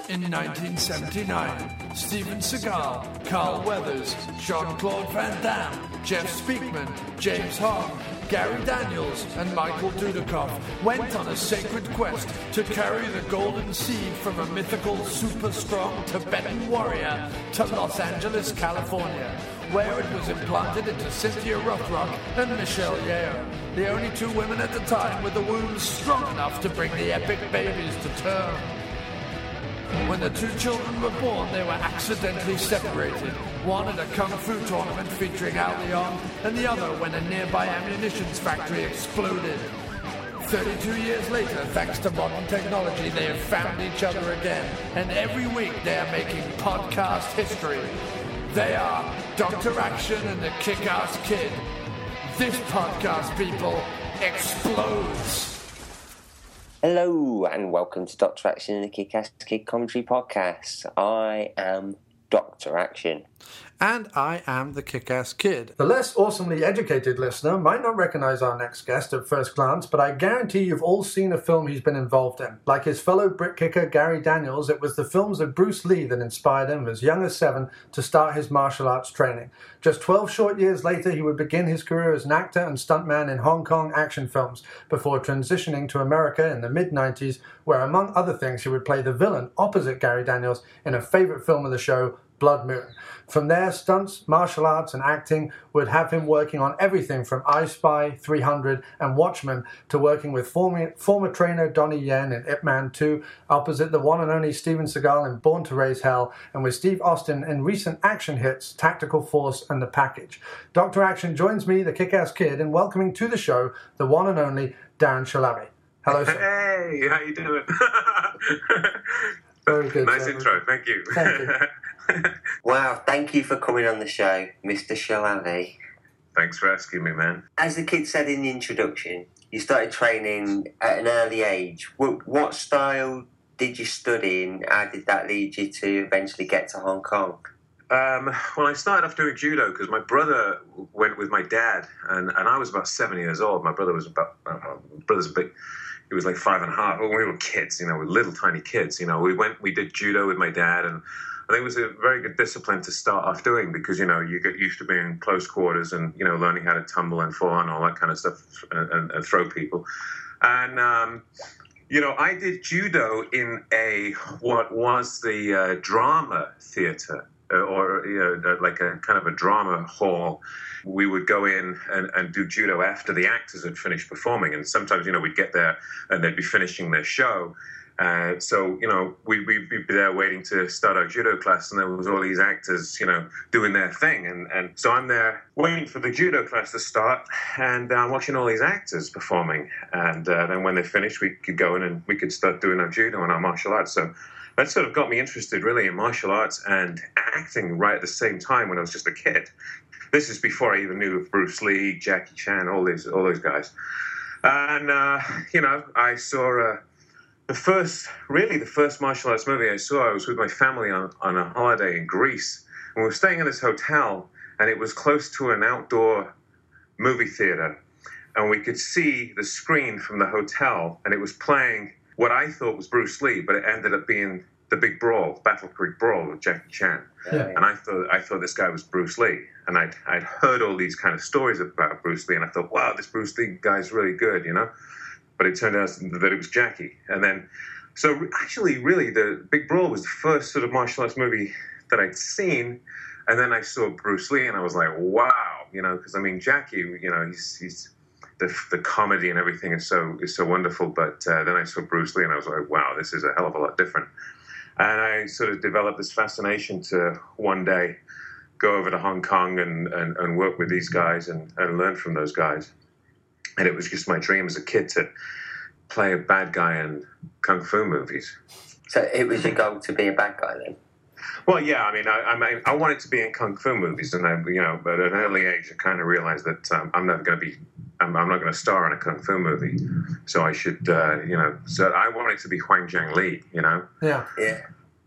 in 1979. Steven Seagal, Carl Weathers, Jean-Claude Van Damme, Jeff Speakman, James Hong, Gary Daniels, and Michael Dudikoff went on a sacred quest to carry the golden seed from a mythical, super-strong Tibetan warrior to Los Angeles, California, where it was implanted into Cynthia Rothrock and Michelle Yeoh, the only two women at the time with the wombs strong enough to bring the epic babies to term. When the two children were born, they were accidentally separated. One at a kung fu tournament featuring Al Leong, and the other when a nearby ammunitions factory exploded. 32 years later, thanks to modern technology, they have found each other again, and every week they are making podcast history. They are Dr. Action and the Kick-Ass Kid. This podcast, people, explodes. Hello and welcome to Dr. Action and the Kick-Ass Kid Commentary Podcast. I am Dr. Action. And I am the Kick-Ass Kid. The less awesomely educated listener might not recognize our next guest at first glance, but I guarantee you've all seen a film he's been involved in. Like his fellow Brit kicker Gary Daniels, it was the films of Bruce Lee that inspired him as young as 7 to start his martial arts training. Just 12 short years later, he would begin his career as an actor and stuntman in Hong Kong action films, before transitioning to America in the mid-90s, where among other things he would play the villain opposite Gary Daniels in a favorite film of the show, Blood Moon. From there, stunts, martial arts, and acting would have him working on everything from I Spy, 300, and Watchmen to working with former trainer Donnie Yen in Ip Man 2, opposite the one and only Steven Seagal in Born to Raise Hell, and with Steve Austin in recent action hits Tactical Force and The Package. Dr. Action joins me, the Kick-Ass Kid, in welcoming to the show the one and only Darren Shalabi. Hello, sir. Hey, how you doing? Very good. Nice sir. intro, thank you. Thank you. Wow, thank you for coming on the show, Mr. Shalabi. Thanks for asking me, man. As the kid said in the introduction, you started training at an early age. What style did you study and how did that lead you to eventually get to Hong Kong? Well, I started off doing judo because my brother went with my dad, and I was about 7 years old. My brother was brother's big. He was like 5.5. When we were kids, we were little tiny kids. We did judo with my dad, and I think it was a very good discipline to start off doing because, you get used to being in close quarters and, learning how to tumble and fall and all that kind of stuff and throw people. And, I did judo in what was the drama theater or like a kind of a drama hall. We would go in and do judo after the actors had finished performing. And sometimes, we'd get there and they'd be finishing their show. So, we'd be there waiting to start our judo class, and there was all these actors, doing their thing. And so I'm there waiting for the judo class to start, and watching all these actors performing. And then when they finished, we could go in and we could start doing our judo and our martial arts. So that sort of got me interested, really, in martial arts and acting right at the same time when I was just a kid. This is before I even knew of Bruce Lee, Jackie Chan, all those guys. And, I saw... The first martial arts movie I saw, I was with my family on a holiday in Greece. And we were staying in this hotel, and it was close to an outdoor movie theater. And we could see the screen from the hotel, and it was playing what I thought was Bruce Lee, but it ended up being The Big Brawl, Battle Creek Brawl with Jackie Chan. Yeah. And I thought this guy was Bruce Lee. And I'd heard all these kind of stories about Bruce Lee, and I thought, wow, this Bruce Lee guy's really good, But it turned out that it was Jackie. And then, so actually, really, The Big Brawl was the first sort of martial arts movie that I'd seen. And then I saw Bruce Lee, and I was like, wow, because, Jackie, he's the comedy and everything is so wonderful. But then I saw Bruce Lee, and I was like, wow, this is a hell of a lot different. And I sort of developed this fascination to one day go over to Hong Kong and work with these guys and learn from those guys. And it was just my dream as a kid to play a bad guy in kung fu movies. So it was your goal to be a bad guy then? Well, yeah. I wanted to be in kung fu movies, and but at an early age, I kind of realized that I'm not going to star in a kung fu movie. So I should, So I wanted to be Huang Zhang Li. Yeah. Yeah.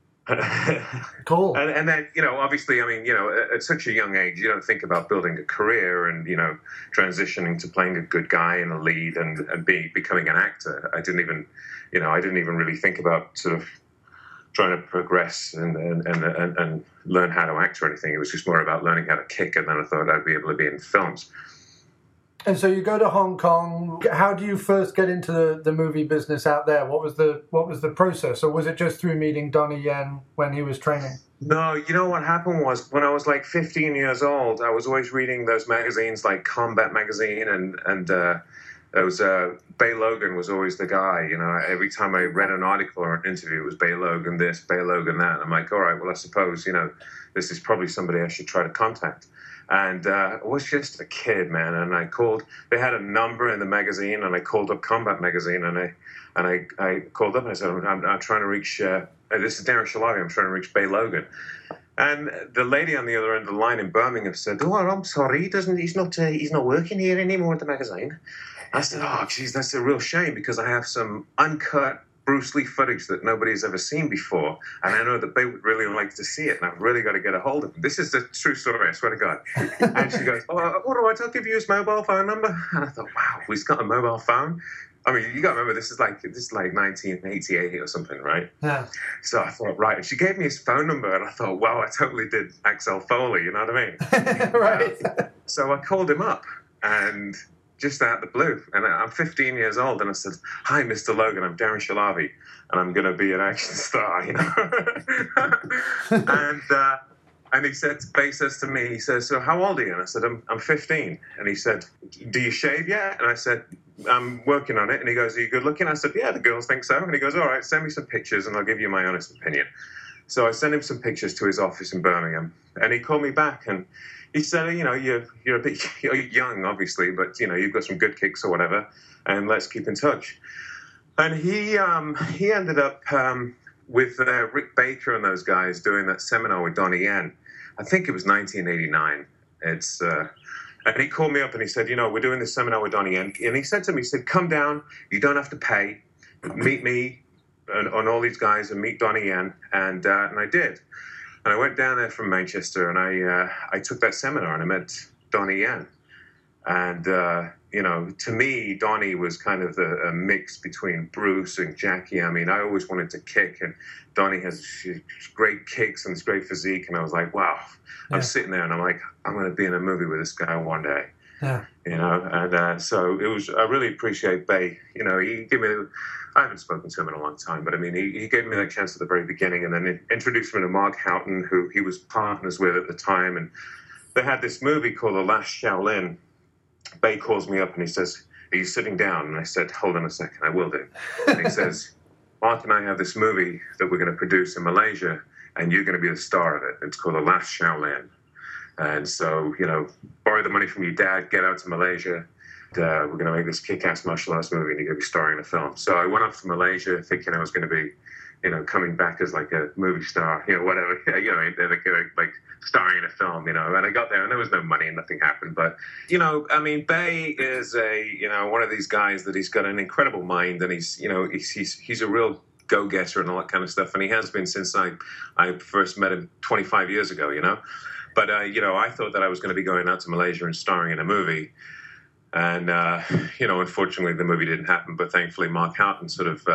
Cool. And then, obviously, at such a young age, you don't think about building a career and, transitioning to playing a good guy in a lead and becoming an actor. I didn't even really think about sort of trying to progress and learn how to act or anything. It was just more about learning how to kick, and then I thought I'd be able to be in films. And so you go to Hong Kong. How do you first get into the movie business out there? What was the process, or was it just through meeting Donnie Yen when he was training? No, you know what happened was when I was like 15 years old, I was always reading those magazines like Combat Magazine and there was Bay Logan was always the guy. You know, every time I read an article or an interview, it was Bay Logan this, Bay Logan that. And I'm like, all right, well, I suppose, you know, this is probably somebody I should try to contact. And I was just a kid, man. And I called. They had a number in the magazine, and I called up Combat Magazine, and I called up and I said, I'm trying to reach. This is Darren Shalavi. I'm trying to reach Bay Logan. And the lady on the other end of the line in Birmingham said, "Oh, I'm sorry. He's not working here anymore at the magazine." I said, "Oh, geez, that's a real shame because I have some uncut Bruce Lee footage that nobody's ever seen before, and I know that Bay would really like to see it, and I've really got to get a hold of him. This is the true story, I swear to God." And she goes, "Oh, all right, I'll give you his mobile phone number." And I thought, wow, he's got a mobile phone? I mean, you got to remember, this is like 1988 or something, right? Yeah. So I thought, right. And she gave me his phone number, and I thought, wow, I totally did Axel Foley, you know what I mean? Right. So I called him up, and just out of the blue, and I'm 15 years old, and I said, "Hi, Mr. Logan, I'm Darren Shalavi, and I'm going to be an action star," you know? And he said, Bay says to me, he says, "So how old are you?" And I said, I'm 15. And he said, "Do you shave yet?" And I said, "I'm working on it." And he goes, "Are you good looking?" I said, "Yeah, the girls think so." And he goes, "All right, send me some pictures and I'll give you my honest opinion." So I sent him some pictures to his office in Birmingham, and he called me back and he said, "You know, you're a bit you're young, obviously, but you know, you've got some good kicks or whatever, and let's keep in touch." And he ended up with Rick Baker and those guys doing that seminar with Donnie Yen. I think it was 1989. And he called me up and he said, "You know, we're doing this seminar with Donnie Yen." And he said to me, he said, "Come down. You don't have to pay. Meet me and all these guys and meet Donnie Yen." And I did. And I went down there from Manchester, and I took that seminar, and I met Donnie Yen. And, you know, to me, Donnie was kind of a mix between Bruce and Jackie. I mean, I always wanted to kick, and Donnie has great kicks and this great physique. And I was like, wow. I'm sitting there, and I'm like, I'm going to be in a movie with this guy one day. Yeah. You know, and so it was. I really appreciate Bay. You know, he gave me. I haven't spoken to him in a long time, but I mean, he gave me that chance at the very beginning, and then introduced me to Mark Houghton, who he was partners with at the time, and they had this movie called The Last Shaolin. Bay calls me up and he says, "Are you sitting down?" And I said, "Hold on a second, I will do." And he says, "Mark and I have this movie that we're going to produce in Malaysia, and you're going to be the star of it. It's called The Last Shaolin. And so, you know, borrow the money from your dad, get out to Malaysia. We're going to make this kick-ass martial arts movie, and you're going to be starring in a film." So I went off to Malaysia thinking I was going to be, you know, coming back as like a movie star, you know, whatever, you know, like starring in a film, you know. And I got there, and there was no money, and nothing happened. But, you know, I mean, Bay is one of these guys that he's got an incredible mind, and he's a real go-getter and all that kind of stuff. And he has been since I first met him 25 years ago, you know. But, you know, I thought that I was going to be going out to Malaysia and starring in a movie. And, you know, unfortunately, the movie didn't happen. But thankfully, Mark Houghton sort of,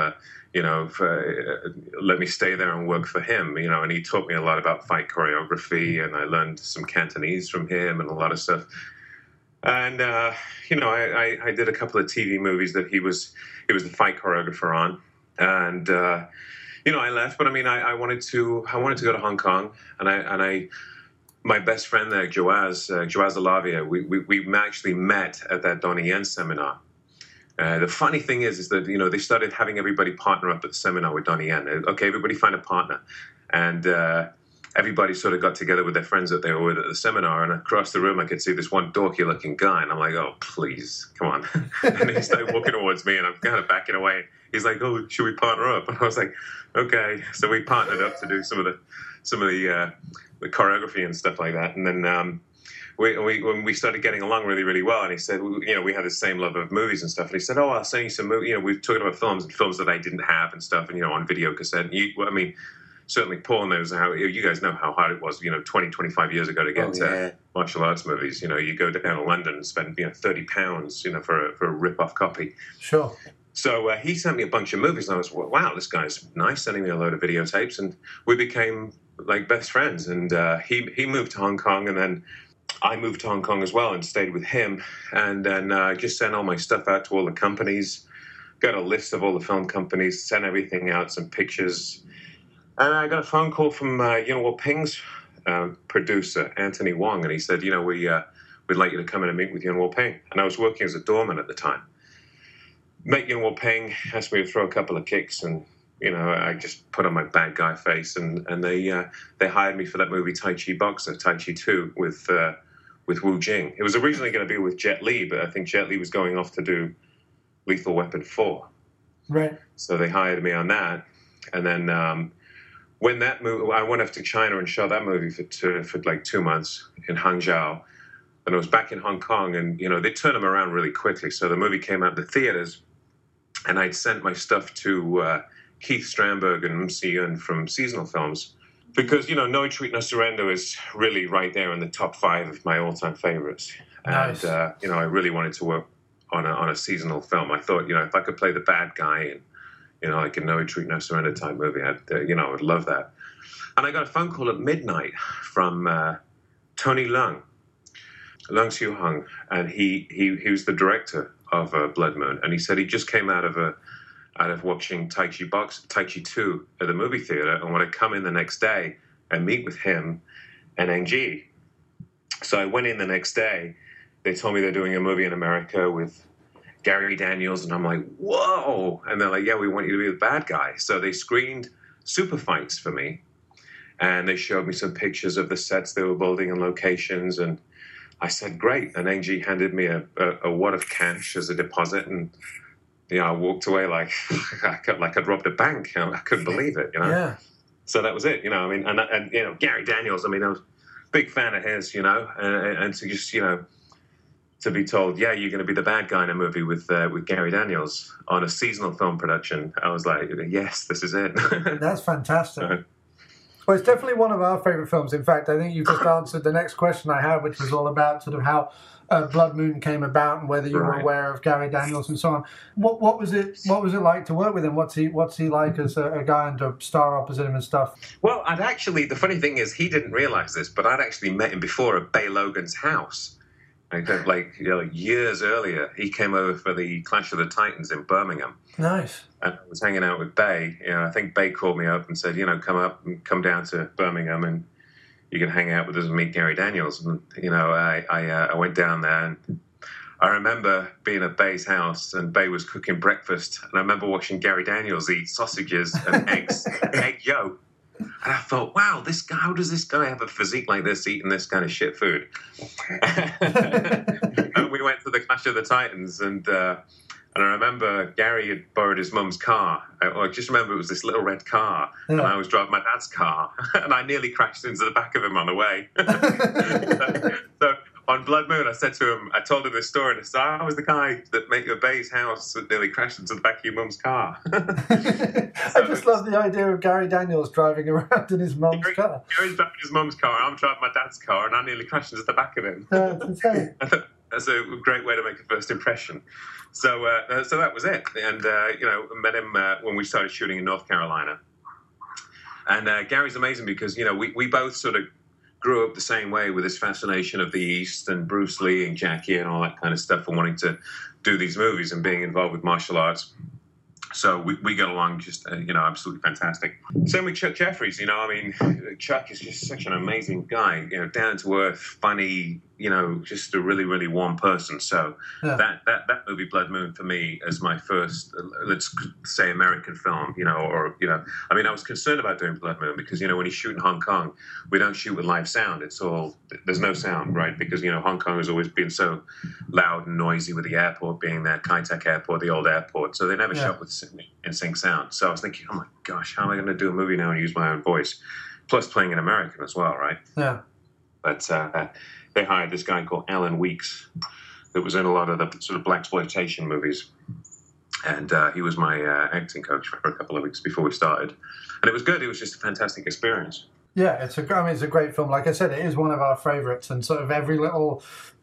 let me stay there and work for him, you know. And he taught me a lot about fight choreography. And I learned some Cantonese from him and a lot of stuff. And, you know, I did a couple of TV movies that he was the fight choreographer on. And, you know, I left. But, I mean, I wanted to go to Hong Kong. And my best friend there, Joaz Alavia, we actually met at that Donnie Yen seminar. The funny thing is that, you know, they started having everybody partner up at the seminar with Donnie Yen. Okay, everybody find a partner. And everybody sort of got together with their friends that they were with at the seminar. And across the room, I could see this one dorky-looking guy. And I'm like, oh, please, come on. And he started walking towards me, and I'm kind of backing away. He's like, oh, should we partner up? And I was like, okay. So we partnered up to do some of the choreography and stuff like that. And then when we started getting along really, really well, and he said, you know, we had the same love of movies and stuff. And he said, oh, I'll send you some movies. You know, we've talked about films that I didn't have and stuff, and, you know, on video cassette. And I mean, certainly Paul knows how, you guys know how hard it was, you know, 20, 25 years ago to get martial arts movies. You know, you go down to London and spend, you know, £30, you know, for a rip-off copy. Sure. So he sent me a bunch of movies, and I was, wow, this guy's nice, sending me a load of videotapes, and we became like best friends. And he moved to Hong Kong, and then I moved to Hong Kong as well and stayed with him. And then I just sent all my stuff out to all the companies, got a list of all the film companies, sent everything out, some pictures. And I got a phone call from Yuen Woo-ping's producer, Anthony Wong, and he said, we'd like you to come in and meet with Yuen Woo-ping. And I was working as a doorman at the time. Met Yuen Woo-ping, asked me to throw a couple of kicks, and I just put on my bad guy face, and they hired me for that movie Tai Chi Boxer, Tai Chi 2 with Wu Jing. It was originally going to be with Jet Li, but I think Jet Li was going off to do Lethal Weapon 4. Right. So they hired me on that, and then when that movie, I went off to China and shot that movie for like 2 months in Hangzhou, and I was back in Hong Kong, and they turned them around really quickly. So the movie came out in the theaters. And I'd sent my stuff to Keith Strandberg and MC Yun from Seasonal Films because, No Retreat, No Surrender is really right there in the top 5 of my all-time favorites. Nice. And, I really wanted to work on a seasonal film. I thought, if I could play the bad guy in, like a No Retreat, No Surrender type movie, I would love that. And I got a phone call at midnight from Tony Leung Siu Hung, and he was the director of Blood Moon, and he said he just came out of watching Tai Chi 2 at the movie theater, and wanted to come in the next day and meet with him and NG. So I went in the next day. They told me they're doing a movie in America with Gary Daniels, and I'm like, whoa! And they're like, yeah, we want you to be the bad guy. So they screened super fights for me, and they showed me some pictures of the sets they were building and locations, and I said, great. And NG handed me a wad of cash as a deposit. And, I walked away like I'd robbed a bank. I couldn't believe it, Yeah. So that was it, and Gary Daniels, I was a big fan of his, and to just, to be told, yeah, you're going to be the bad guy in a movie with Gary Daniels on a seasonal film production. I was like, yes, this is it. That's fantastic. Well, it's definitely one of our favourite films. In fact, I think you just answered the next question I had, which was all about sort of how Blood Moon came about and whether you were aware of Gary Daniels and so on. What was it like to work with him? What's he like as a guy and to star opposite him and stuff? Well, the funny thing is, he didn't realise this, but I'd actually met him before at Bay Logan's house. Years earlier, he came over for the Clash of the Titans in Birmingham. Nice. And I was hanging out with Bay. I think Bay called me up and said, come down to Birmingham and you can hang out with us and meet Gary Daniels. And, I went down there, and I remember being at Bay's house, and Bay was cooking breakfast. And I remember watching Gary Daniels eat sausages and eggs, egg yolk. And I thought, wow, how does this guy have a physique like this, eating this kind of shit food? And we went to the Clash of the Titans, and I remember Gary had borrowed his mum's car. I just remember it was this little red car, and I was driving my dad's car, and I nearly crashed into the back of him on the way. So on Blood Moon, I told him this story, and I said, I was the guy that met your Bay's house that nearly crashed into the back of your mum's car. I just love the idea of Gary Daniels driving around in his mum's car. Gary's driving his mum's car, I'm driving my dad's car, and I nearly crashed into the back of him. That's insane. That's a great way to make a first impression. So that was it. And, met him when we started shooting in North Carolina. And Gary's amazing because, we both sort of grew up the same way with this fascination of the East and Bruce Lee and Jackie and all that kind of stuff, and wanting to do these movies and being involved with martial arts. So we got along just, absolutely fantastic. Same with Chuck Jeffries, Chuck is just such an amazing guy, down to earth, funny, just a really, really warm person. So that movie, Blood Moon, for me, as my first, let's say, American film, I was concerned about doing Blood Moon because, when you shoot in Hong Kong, we don't shoot with live sound. There's no sound, right? Because, Hong Kong has always been so loud and noisy with the airport being there, Kai Tak Airport, the old airport. So they never shot with in sync sound. So I was thinking, oh my gosh, how am I going to do a movie now and use my own voice? Plus playing an American as well, right? Yeah. But they hired this guy called Alan Weeks that was in a lot of the sort of blaxploitation movies. And he was my acting coach for a couple of weeks before we started. And it was good. It was just a fantastic experience. Yeah, it's a great film. Like I said, it is one of our favourites, and sort of every little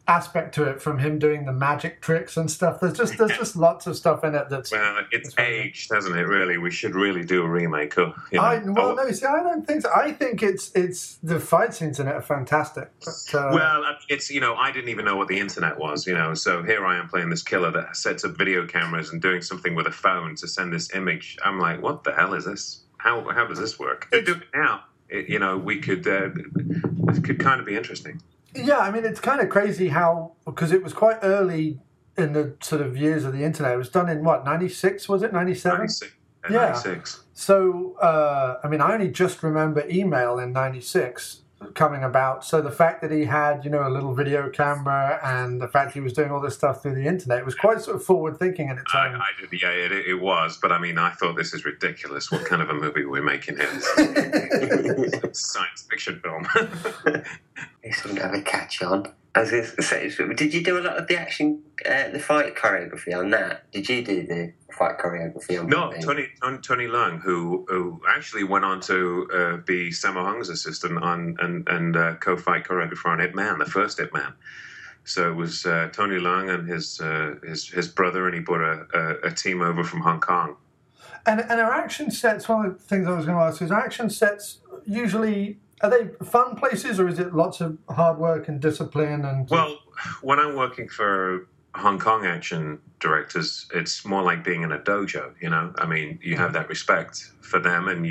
aspect to it, from him doing the magic tricks and stuff. There's just lots of stuff in it that's... Well, it's aged, hasn't it, really? We should really do a remake. Or, no, see, I don't think so. I think it's the fight scenes in it are fantastic. But, well, it's, I didn't even know what the internet was, so here I am playing this killer that sets up video cameras and doing something with a phone to send this image. I'm like, what the hell is this? How does this work? To do it now, we could, it could kind of be interesting. Yeah, I mean, it's kind of crazy how, because it was quite early in the sort of years of the internet. It was done in, 96, was it? 97? 96. Yeah. 96. So, I only just remember email in 96 coming about. So the fact that he had, a little video camera, and the fact he was doing all this stuff through the internet, it was quite sort of forward thinking in its own. It was. But I thought, this is ridiculous. What kind of a movie we're making here? Science fiction film. This wouldn't have a catch on. I was going to say, did you do a lot of the action, the fight choreography on that? Did you do the fight choreography on that? No, Tony Leung, who actually went on to be Sammo Hung's assistant and co-fight choreographer on Ip Man, the first Ip Man. So it was Tony Leung and his brother, and he brought a team over from Hong Kong. And our action sets, one of the things I was going to ask is, action sets usually... Are they fun places, or is it lots of hard work and discipline? Well, when I'm working for Hong Kong action directors, it's more like being in a dojo, you have that respect for them, and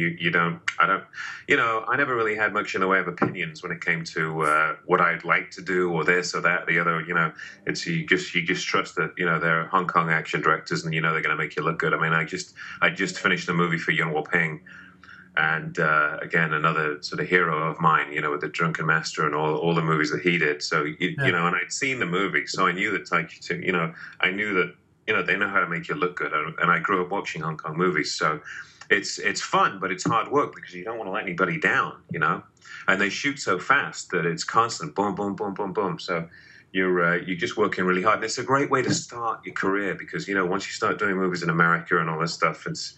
I never really had much in the way of opinions when it came to what I'd like to do, or this or that, the other, it's, you just trust that, they're Hong Kong action directors, and they're going to make you look good. I just finished a movie for Yuen Woo-ping. And again, another sort of hero of mine, with The Drunken Master and all the movies that he did. So, and I'd seen the movie, so I knew that, I knew that, they know how to make you look good. And I grew up watching Hong Kong movies. So it's fun, but it's hard work because you don't want to let anybody down, And they shoot so fast that it's constant, boom, boom, boom, boom, boom. So you're just working really hard. And it's a great way to start your career because, once you start doing movies in America and all this stuff, it's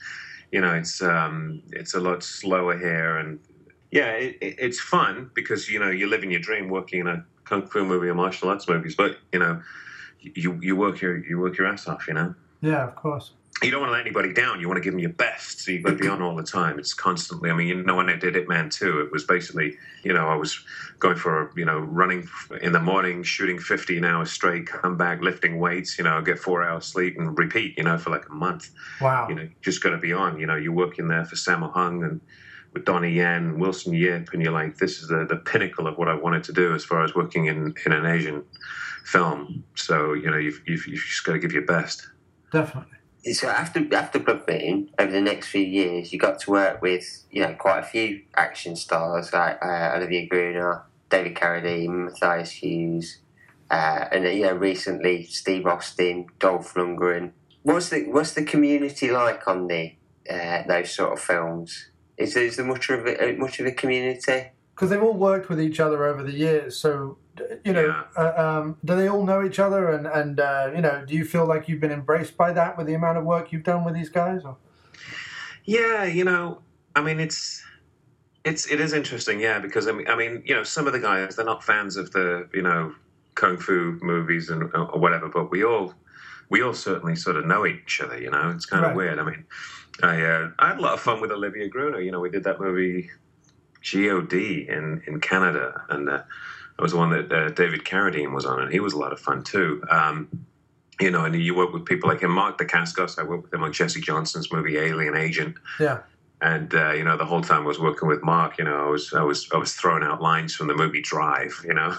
a lot slower here, and it's fun because you're living your dream working in a kung fu movie or martial arts movies, but you work your ass off, Yeah, of course. You don't want to let anybody down. You want to give them your best, so you've got to be on all the time. It's constantly. When I did Ip Man 2, it was basically, I was going for, running in the morning, shooting 15 hours straight, come back, lifting weights, get 4 hours sleep and repeat, for like a month. Wow. Just got to be on. You're working there for Sammo Hung and with Donnie Yen and Wilson Yip, and you're like, this is the pinnacle of what I wanted to do as far as working in an Asian film. So, you've just got to give your best. Definitely. So after Blood Moon, over the next few years, you got to work with quite a few action stars like Olivier Gruner, David Carradine, Matthias Hughes, and recently Steve Austin, Dolph Lundgren. What's the community like on those sort of films? Is there much of a community? Because they've all worked with each other over the years, so. Do they all know each other, and do you feel like you've been embraced by that with the amount of work you've done with these guys? Or? Yeah, it is interesting, because some of the guys, they're not fans of the kung fu movies and or whatever, but we all certainly sort of know each other. It's kind of weird. I had a lot of fun with Olivier Gruner. We did that movie G.O.D. in Canada, and. It was the one that David Carradine was on, and he was a lot of fun too. And you work with people like him, Mark Dacascos. I worked with him on Jesse Johnson's movie Alien Agent. Yeah. And the whole time I was working with Mark, I was throwing out lines from the movie Drive.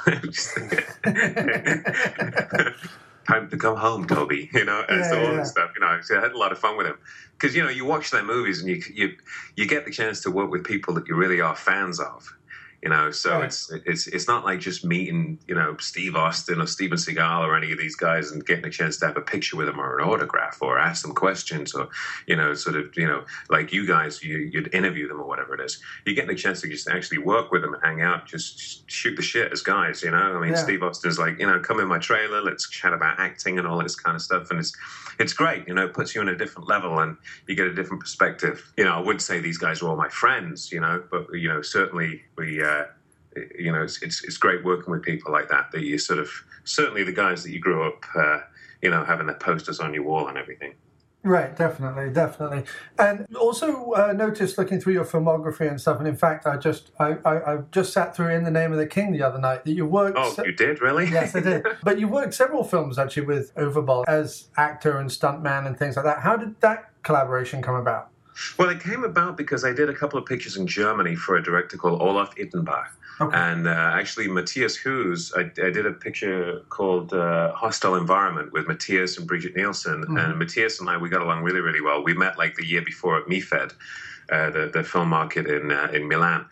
Time to come home, Toby. And all this stuff. So I had a lot of fun with him because you watch their movies and you get the chance to work with people that you really are fans of. So it's not like just meeting, Steve Austin or Steven Seagal or any of these guys and getting a chance to have a picture with them or an autograph or ask them questions or, like you guys, you'd interview them or whatever it is. You're getting a chance to just actually work with them and hang out, just shoot the shit as guys, Steve Austin's like, come in my trailer, let's chat about acting and all this kind of stuff. And it's great, it puts you in a different level and you get a different perspective. I wouldn't say these guys are all my friends, but, certainly we, it's great working with people like that you sort of certainly the guys that you grew up, having their posters on your wall and everything. Right, definitely. And also noticed looking through your filmography and stuff, and in fact, I just sat through In the Name of the King the other night, that you worked... Oh, you did, really? Yes, I did. But you worked several films, actually, with Overball as actor and stuntman and things like that. How did that collaboration come about? Well, it came about because I did a couple of pictures in Germany for a director called Olaf Ittenbach. Okay. And actually, Matthias Hughes, I did a picture called Hostile Environment with Matthias and Brigitte Nielsen. Mm-hmm. And Matthias and we got along really, really well. We met like the year before at MIFED, the film market in Milan,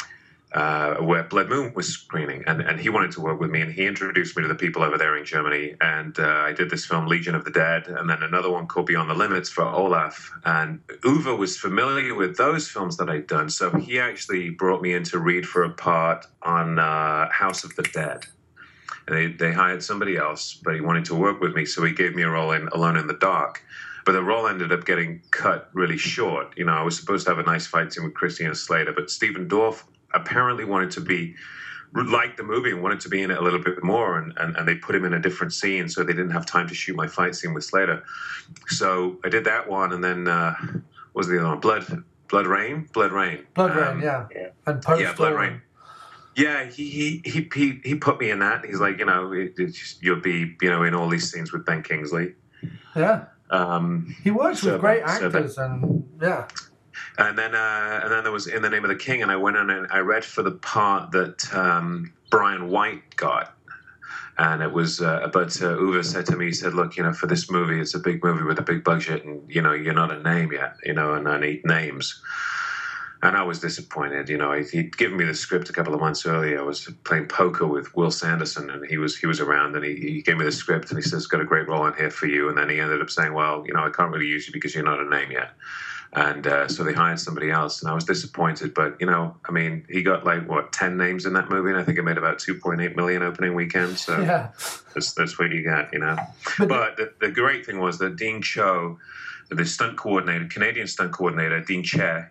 where Blood Moon was screening. And he wanted to work with me, and he introduced me to the people over there in Germany. And I did this film, Legion of the Dead, and then another one called Beyond the Limits for Olaf. And Uwe was familiar with those films that I'd done, so he actually brought me in to read for a part on House of the Dead. And they hired somebody else, but he wanted to work with me, so he gave me a role in Alone in the Dark. But the role ended up getting cut really short. I was supposed to have a nice fight scene with Christian Slater, but Stephen Dorff apparently wanted to be like the movie and wanted to be in it a little bit more, and they put him in a different scene, so they didn't have time to shoot my fight scene with Slater. So I did that one, and then what was the other one? Blood Rain, yeah. And Post. Yeah, Blood Rain. Yeah, he put me in that. He's like, you'll be in all these scenes with Ben Kingsley. Yeah. He works with great actors, and yeah. And then there was In the Name of the King, and I went on and I read for the part that Brian White got. And it was, but Uwe said to me, he said, look, for this movie, it's a big movie with a big budget, and, you're not a name yet, and I need names. And I was disappointed. He'd given me the script a couple of months earlier. I was playing poker with Will Sanderson, and he was around, and he gave me the script, and he says, got a great role in here for you. And then he ended up saying, well, I can't really use you because you're not a name yet. And so they hired somebody else, and I was disappointed. But, he got 10 names in that movie, and I think it made about $2.8 million opening weekend. So yeah. That's what you got, But the great thing was that Dean Cho, the stunt coordinator, Canadian stunt coordinator, Dean Che,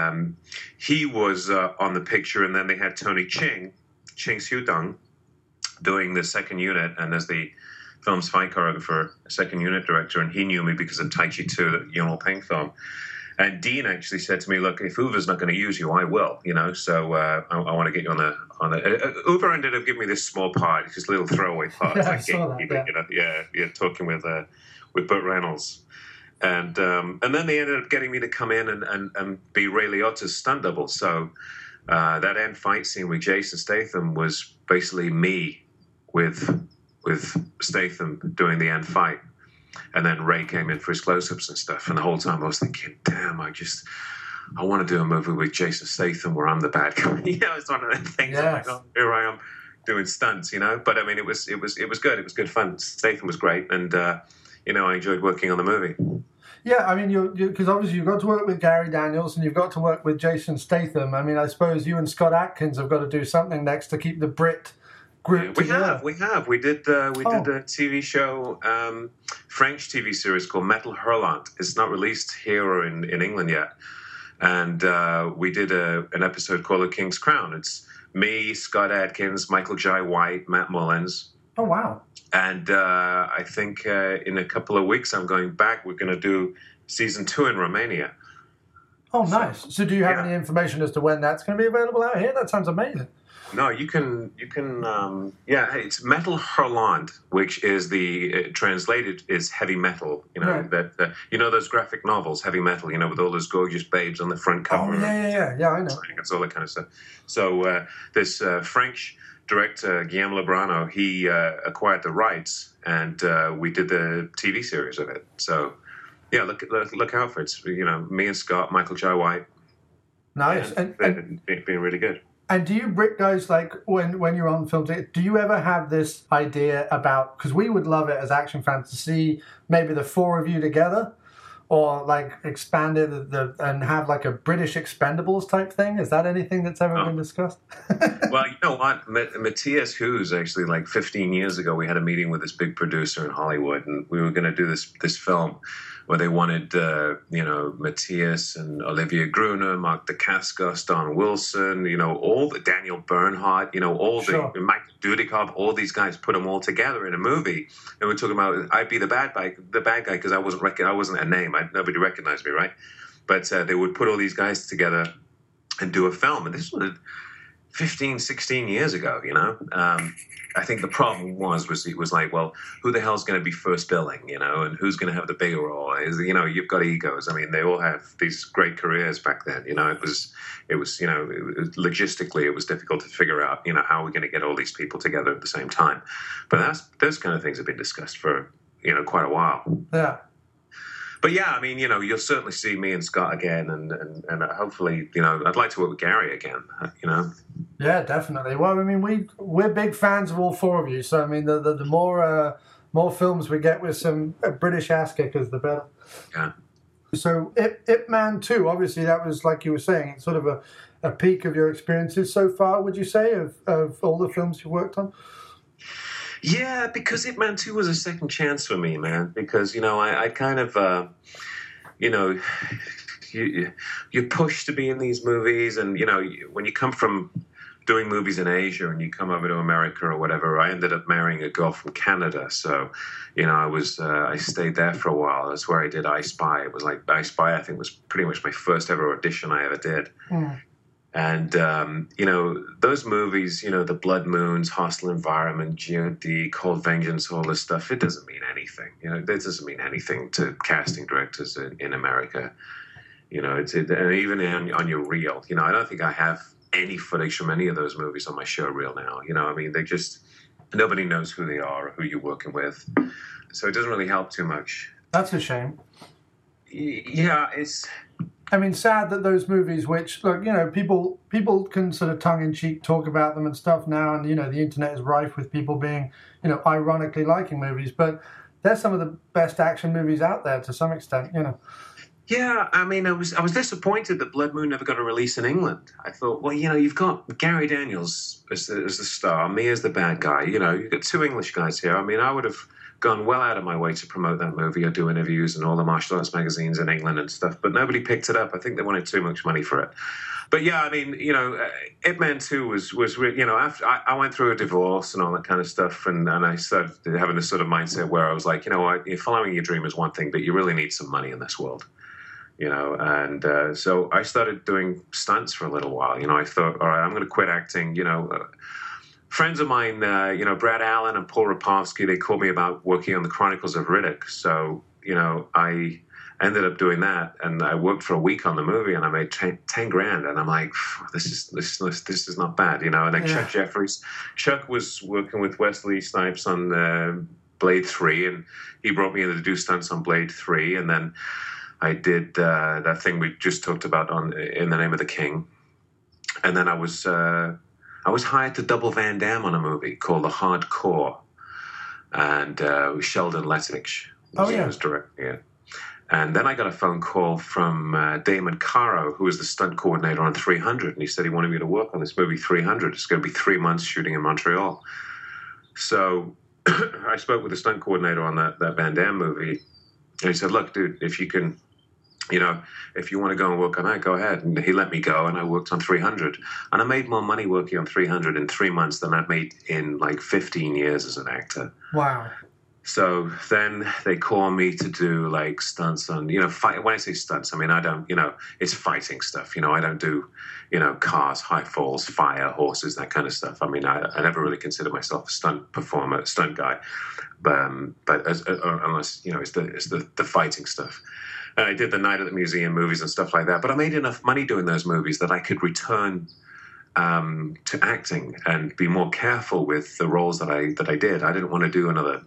he was on the picture, and then they had Tony Ching Xiu-dong, doing the second unit, and as the film's fight choreographer, second unit director, and he knew me because of Tai Chi 2, the Yuen Ping film. And Dean actually said to me, look, if Uwe's not going to use you, I will, so I want to get you on the Uwe ended up giving me this small part, just little throwaway part. Yeah, I saw that, talking with Burt Reynolds. And then they ended up getting me to come in and be Ray Liotta's stunt double. So that end fight scene with Jason Statham was basically me with Statham doing the end fight. And then Ray came in for his close-ups and stuff. And the whole time I was thinking, damn, I want to do a movie with Jason Statham where I'm the bad guy. It's one of the things. Yes. I'm like, oh, here I am doing stunts, But I mean, it was good. It was good fun. Statham was great, and I enjoyed working on the movie. Yeah, I mean, because obviously you've got to work with Gary Daniels and you've got to work with Jason Statham. I mean, I suppose you and Scott Adkins have got to do something next to keep the Brit group together. We have. We did a TV show, French TV series called Metal Hurlant. It's not released here or in England yet. And we did an episode called The King's Crown. It's me, Scott Adkins, Michael Jai White, Matt Mullins. Oh, wow. And I think in a couple of weeks I'm going back. We're going to do season 2 in Romania. Oh, nice. So do you have any information as to when that's going to be available out here? That sounds amazing. No, you can. It's Metal Hurlant, which is translated is heavy metal. Right. That those graphic novels, heavy metal. with all those gorgeous babes on the front cover. Oh yeah, I know. It's all that kind of stuff. So this French director Guillaume Lebrano, he acquired the rights, and we did the TV series of it. So yeah, look out for it. It's, me and Scott, Michael Jai White. Nice, and being really good. And do you Brit guys, like, when you're on films, do you ever have this idea about, because we would love it as action fans to see maybe the 4 of you together, or like expand it and have like a British Expendables type thing? Is that anything that's ever been discussed? Well, you know what? Matthias Hughes, actually, like 15 years ago, we had a meeting with this big producer in Hollywood, and we were going to do this film where they wanted, Matthias and Olivia Gruner, Mark Dacascos, Don Wilson, all the Daniel Bernhardt, all Sure. the Mike Dudikoff, all these guys, put them all together in a movie. And we're talking about, I'd be the bad guy because I wasn't a name. Nobody recognized me, right? But they would put all these guys together and do a film. And this was 15, 16 years ago, I think the problem was it was like, well, who the hell's going to be first billing, and who's going to have the bigger role? You've got egos. I mean, they all have these great careers back then. It was logistically, it was difficult to figure out, how we're going to get all these people together at the same time. But those kind of things have been discussed for, quite a while. Yeah. But yeah, I mean, you'll certainly see me and Scott again, and hopefully, I'd like to work with Gary again, Yeah, definitely. Well, I mean, we're big fans of all four of you, so I mean, the more films we get with some British ass kickers, the better. Yeah. So, Ip Man 2, obviously, that was, like you were saying, it's sort of a peak of your experiences so far, would you say, of all the films you've worked on? Yeah, because Ip Man 2 was a second chance for me, man. Because, I kind of, you're pushed to be in these movies. And, when you come from doing movies in Asia and you come over to America or whatever, I ended up marrying a girl from Canada. So, I stayed there for a while. That's where I did I Spy. It was like I Spy, I think, was pretty much my first ever audition I ever did. Mm. And, those movies, the Blood Moons, Hostile Environment, G.O.D., Cold Vengeance, all this stuff, it doesn't mean anything. It doesn't mean anything to casting directors in America. And even on your reel, I don't think I have any footage from any of those movies on my show reel now. I mean, nobody knows who they are or who you're working with. So it doesn't really help too much. That's a shame. Yeah, I mean, sad that those movies, which, look, people can sort of tongue-in-cheek talk about them and stuff now, and, the internet is rife with people being, ironically liking movies, but they're some of the best action movies out there to some extent, Yeah, I mean, I was disappointed that Blood Moon never got a release in England. I thought, well, you've got Gary Daniels as the star, me as the bad guy, you've got two English guys here. I mean, I would have gone well out of my way to promote that movie or do interviews and all the martial arts magazines in England and stuff, but nobody picked it up. I think they wanted too much money for it. But yeah, I mean, Ip Man 2 was after I went through a divorce and all that kind of stuff, and I started having this sort of mindset where I was like, following your dream is one thing, but you really need some money in this world. And so I started doing stunts for a little while. I thought, all right, I'm going to quit acting. Friends of mine, Brad Allen and Paul Rapowski, they called me about working on the Chronicles of Riddick. So, I ended up doing that, and I worked for a week on the movie, and I made 10 grand. And I'm like, this is not bad, And then Chuck was working with Wesley Snipes on Blade 3, and he brought me in to do stunts on Blade 3, and then I did that thing we just talked about on In the Name of the King, and then I was hired to double Van Damme on a movie called The Hardcore, and Sheldon Lettich was directing it. And then I got a phone call from Damon Caro, who was the stunt coordinator on 300, and he said he wanted me to work on this movie 300. It's going to be 3 months shooting in Montreal. So I spoke with the stunt coordinator on that Van Damme movie, and he said, look, dude, if you can, if you want to go and work on that, go ahead. And he let me go, and I worked on 300. And I made more money working on 300 in 3 months than I'd made in like 15 years as an actor. Wow. So then they call me to do like stunts on, fight. When I say stunts, I mean, I don't, it's fighting stuff. I don't do, cars, high falls, fire, horses, that kind of stuff. I mean, I never really consider myself a stunt performer, stunt guy. But unless, it's the fighting stuff. And I did the Night at the Museum movies and stuff like that. But I made enough money doing those movies that I could return to acting and be more careful with the roles that I did. I didn't want to do another,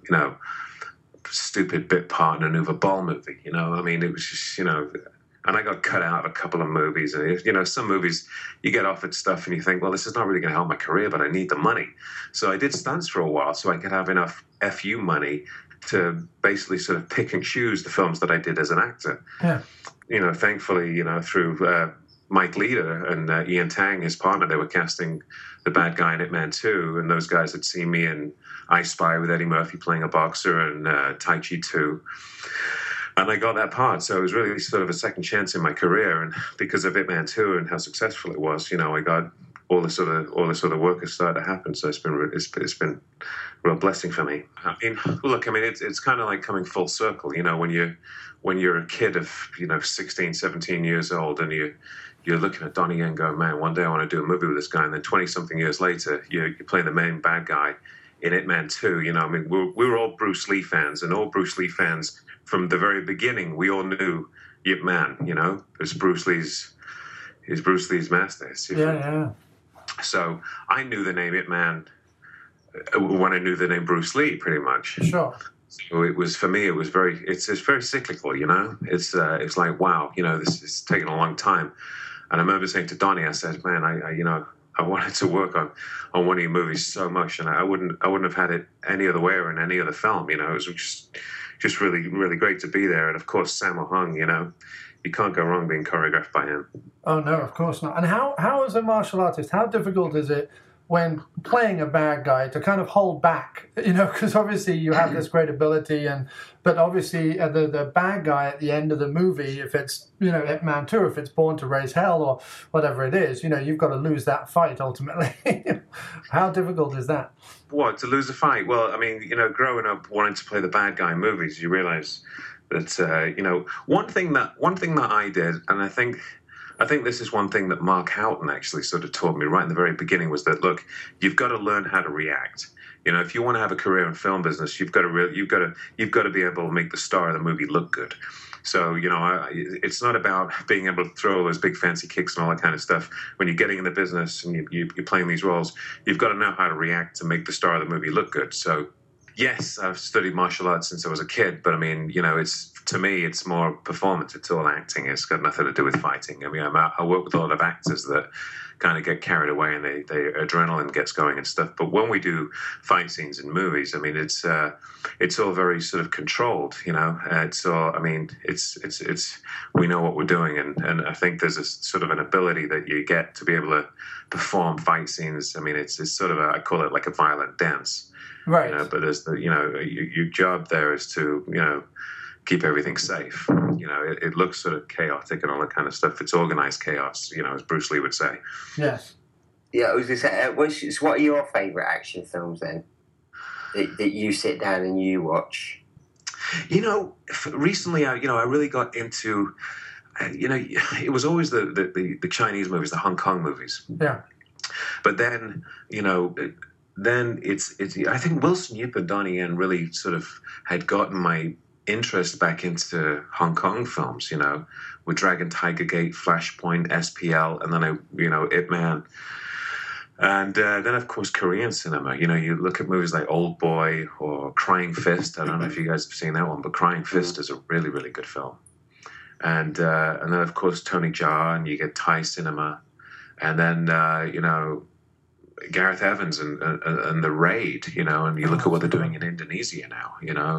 stupid bit part in an Uwe Boll movie. I mean, it was just, and I got cut out of a couple of movies. And, some movies you get offered stuff and you think, well, this is not really going to help my career, but I need the money. So I did stunts for a while so I could have enough FU money to basically sort of pick and choose the films that I did as an actor. Yeah. Thankfully, through Mike Leader and Ian Tang, his partner, they were casting the bad guy in Ip Man 2, and those guys had seen me in I Spy with Eddie Murphy playing a boxer and Tai Chi 2. and I got that part. So it was really sort of a second chance in my career, and because of Ip Man 2 and how successful it was, I got all this sort of work has started to happen. So it's been a real blessing for me. I mean, look, it's kind of like coming full circle. When you're a kid of 16, 17 years old, and you're looking at Donnie Yen going, man, one day I want to do a movie with this guy, and then 20-something years later, you're playing the main bad guy in Ip Man 2. We were all Bruce Lee fans, and all Bruce Lee fans from the very beginning. We all knew Ip Man. It's Bruce Lee's master. Yeah. So I knew the name Ip Man when I knew the name Bruce Lee, pretty much. Sure. So it was, for me, it's very cyclical. It's like, wow, this is taking a long time. And I remember saying to Donnie, I said, man, I wanted to work on one of your movies so much, and I wouldn't have had it any other way or in any other film. It was just really, really great to be there. And of course, Sammo Hung, you can't go wrong being choreographed by him. Oh no, of course not. And how as a martial artist, how difficult is it when playing a bad guy to kind of hold back? Because obviously you have this great ability, but obviously the bad guy at the end of the movie, if it's Ip Man 2, if it's Born to Raise Hell or whatever it is, you've got to lose that fight ultimately. How difficult is that? What, to lose a fight? Well, growing up wanting to play the bad guy in movies, you realize that one thing that I did, and I think this is one thing that Mark Houghton actually sort of taught me right in the very beginning, was that, look, you've got to learn how to react. If you want to have a career in film business, you've got to be able to make the star of the movie look good. So it's not about being able to throw those big fancy kicks and all that kind of stuff. When you're getting in the business and you're playing these roles, you've got to know how to react to make the star of the movie look good. So yes, I've studied martial arts since I was a kid, but to me, it's more performance. It's all acting. It's got nothing to do with fighting. I work with a lot of actors that kind of get carried away and their adrenaline gets going and stuff. But when we do fight scenes in movies, it's all very sort of controlled. It's all. It's we know what we're doing, and I think there's a sort of an ability that you get to be able to perform fight scenes. It's sort of I call it like a violent dance. Right. But there's your job there is to keep everything safe. It looks sort of chaotic and all that kind of stuff. It's organized chaos, as Bruce Lee would say. Yes. Yeah, I was going to say, what are your favourite action films then that you sit down and you watch? Recently, I really got into, it was always the Chinese movies, the Hong Kong movies. Yeah. But then, then it's I think Wilson Yip and Donnie Yen really sort of had gotten my interest back into Hong Kong films, with Dragon Tiger Gate, Flashpoint, SPL, and then Ip Man. And then, of course, Korean cinema. You look at movies like Old Boy or Crying Fist. I don't know if you guys have seen that one, but Crying Fist is a really, really good film. And then, of course, Tony Jaa, and you get Thai cinema. And then, Gareth Evans and The Raid, and you look at what they're doing in Indonesia now.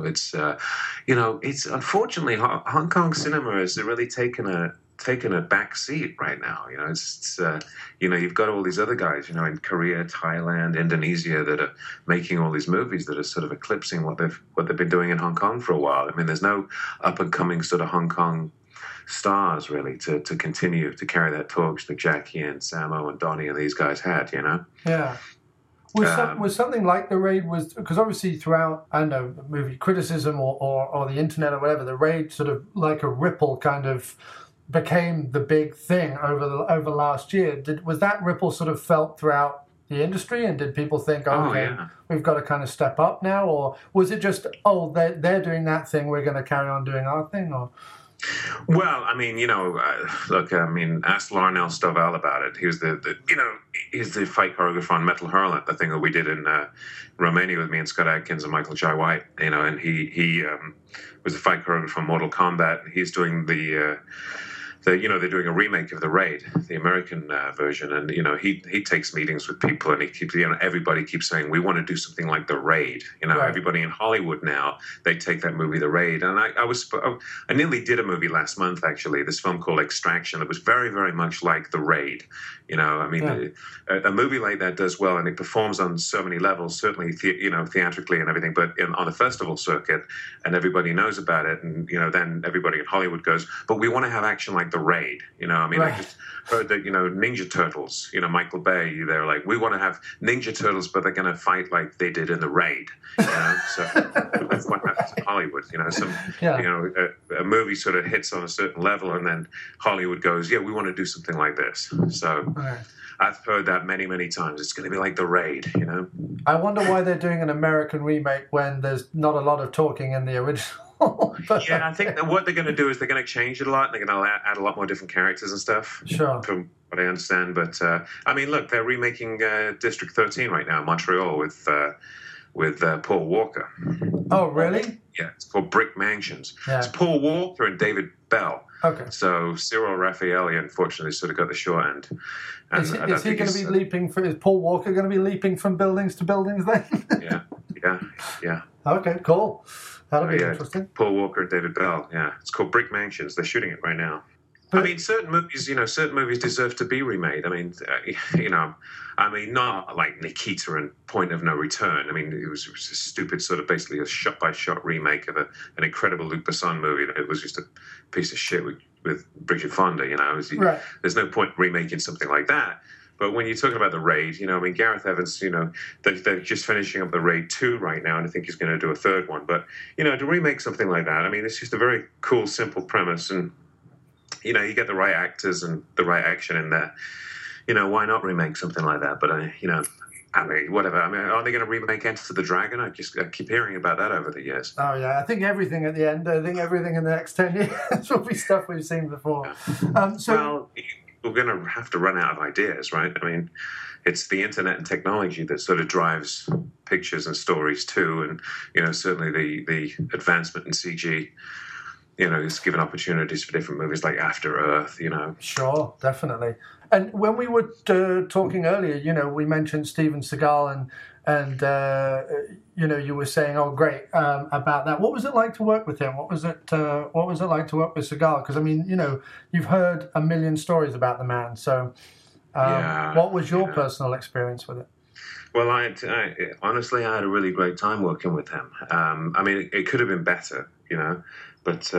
It's unfortunately Hong Kong cinema has really taken a back seat right now. You've got all these other guys, in Korea, Thailand, Indonesia, that are making all these movies that are sort of eclipsing what they've been doing in Hong Kong for a while. There's no up and coming sort of Hong Kong stars really to continue to carry that torch that Jackie and Sammo and Donnie and these guys had. Yeah. Was something like The Raid, because obviously throughout, I don't know, movie criticism or the internet or whatever, The Raid sort of like a ripple kind of became the big thing over last year. Was that ripple sort of felt throughout the industry, and did people think, we've got to kind of step up now, or was it just, they're doing that thing, we're going to carry on doing our thing, or? Well, look, ask Larnell Stovall about it. He was he's the fight choreographer on Metal Hurlant, the thing that we did in Romania with me and Scott Adkins and Michael Jai White. And he was the fight choreographer on Mortal Kombat. He's doing the they're doing a remake of The Raid, the American version, and he takes meetings with people, and he keeps everybody keeps saying we want to do something like The Raid. Right. Everybody in Hollywood now, they take that movie The Raid, and I nearly did a movie last month actually, this film called Extraction that was very very much like The Raid. A movie like that does well, and it performs on so many levels, certainly theatrically and everything, but on the festival circuit, and everybody knows about it, and then everybody in Hollywood goes, but we want to have action like The Raid. Right. I just heard that Ninja Turtles, Michael Bay, they're like, we want to have Ninja Turtles, but they're going to fight like they did in The Raid. So that's what happens in Hollywood. A movie sort of hits on a certain level, and then Hollywood goes, yeah, we want to do something like this. So Right. I've heard that many, many times. It's going to be like The Raid, I wonder why they're doing an American remake when there's not a lot of talking in the original. Yeah, I think that what they're going to do is they're going to change it a lot. And they're going to add a lot more different characters and stuff. Sure. From what I understand. But, look, they're remaking District 13 right now in Montreal with Paul Walker. Oh, really? Yeah, it's called Brick Mansions. Yeah. It's Paul Walker and David Bell. Okay. So Cyril Raffaelli, unfortunately, sort of got the short end. And Is he going to be leaping? Is Paul Walker going to be leaping from buildings to buildings then? Yeah. Okay, cool. That'll be interesting. Paul Walker and David Bell. Yeah, it's called Brick Mansions. They're shooting it right now. But, certain movies deserve to be remade. Not like Nikita and Point of No Return. It was a stupid sort of basically a shot-by-shot remake of an incredible Luc Besson movie that was just a piece of shit with Bridget Fonda. Right. There's no point remaking something like that. But when you're talking about The Raid, Gareth Evans, they're just finishing up The Raid 2 right now, and I think he's going to do a third one. But, to remake something like that, it's just a very cool, simple premise, and you get the right actors and the right action in there. Why not remake something like that? But whatever. Are they going to remake Enter the Dragon? I keep hearing about that over the years. Oh yeah, I think everything at the end. I think everything in the next 10 years will be stuff we've seen before. Well, we're going to have to run out of ideas, right? It's the internet and technology that sort of drives pictures and stories too, and certainly the advancement in CG. It's given opportunities for different movies like After Earth, Sure, definitely. And when we were talking earlier, we mentioned Steven Seagal and you were saying, oh, great, about that. What was it like to work with him? What was it like to work with Seagal? Because, you've heard a million stories about the man. So what was your personal experience with it? Well, honestly, I had a really great time working with him. It could have been better, but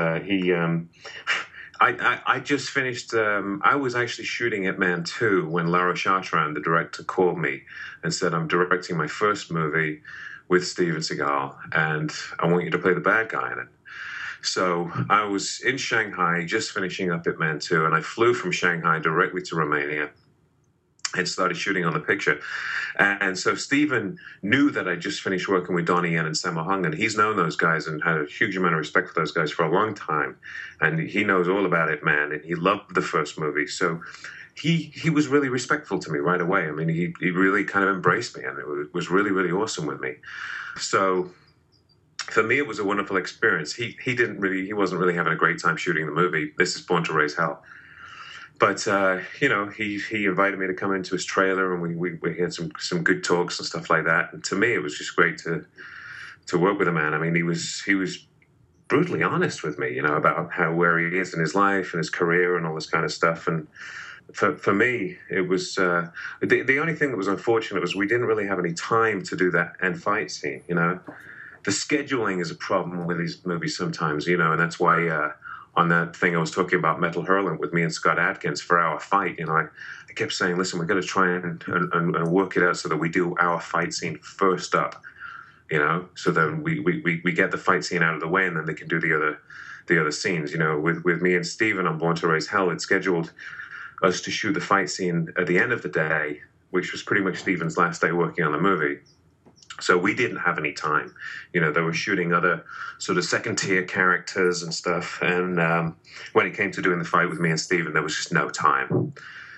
I just finished. I was actually shooting Ip Man 2 when Lara Chartrand, the director, called me and said, "I'm directing my first movie with Steven Seagal, and I want you to play the bad guy in it." So I was in Shanghai, just finishing up Ip Man 2, and I flew from Shanghai directly to Romania and started shooting on the picture. And so Steven knew that I just finished working with Donnie Yen and Sammo Hung, and he's known those guys and had a huge amount of respect for those guys for a long time. And he knows all about it, man, and he loved the first movie. So he was really respectful to me right away. He really kind of embraced me, and it was really, really awesome with me. So for me, it was a wonderful experience. He wasn't really having a great time shooting the movie. This is Born to Raise Hell. But, he invited me to come into his trailer, and we had some good talks and stuff like that. And to me, it was just great to work with a man. He was brutally honest with me, about where he is in his life and his career and all this kind of stuff. And for me, it was the only thing that was unfortunate was we didn't really have any time to do that end fight scene, The scheduling is a problem with these movies sometimes, and that's why... on that thing I was talking about, Metal Hurlant, with me and Scott Adkins for our fight, I kept saying, listen, we've got to try and work it out so that we do our fight scene first up, so that we get the fight scene out of the way, and then they can do the other scenes. With me and Steven on Born to Raise Hell, it scheduled us to shoot the fight scene at the end of the day, which was pretty much Steven's last day working on the movie. So we didn't have any time. They were shooting other sort of second-tier characters and stuff. And when it came to doing the fight with me and Steven, there was just no time.